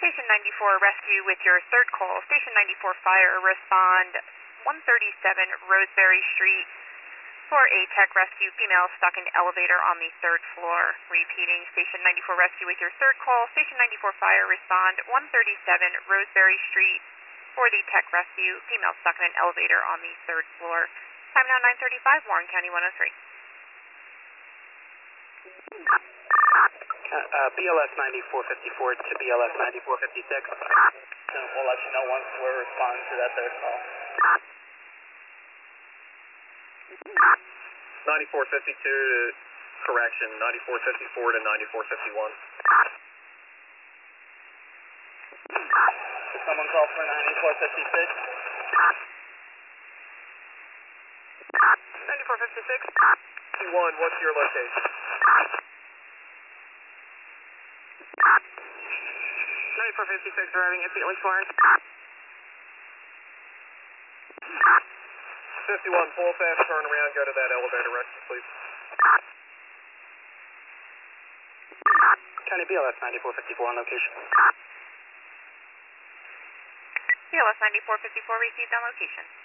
Station 94 rescue with your third call. Station 94 fire, respond 137 Roseberry Street for a tech rescue, female stuck in elevator on the third floor. Repeating, Station 94 rescue with your third call. Station 94 fire, respond 137 Roseberry Street for the tech rescue, female stuck in an elevator on the third floor. Time now 9:35, Warren County 103. BLS 9454 to BLS 9456. We'll let you know once we're responding to that third call. 9452 to correction, 9454 to 9451. Did someone call for 9456? 9456. T1, what's your location? 9456 arriving at Felix Warren. 51, full fast turn around, go to that elevator rescue, please. County BLS 9454 on location. BLS 9454 received on location.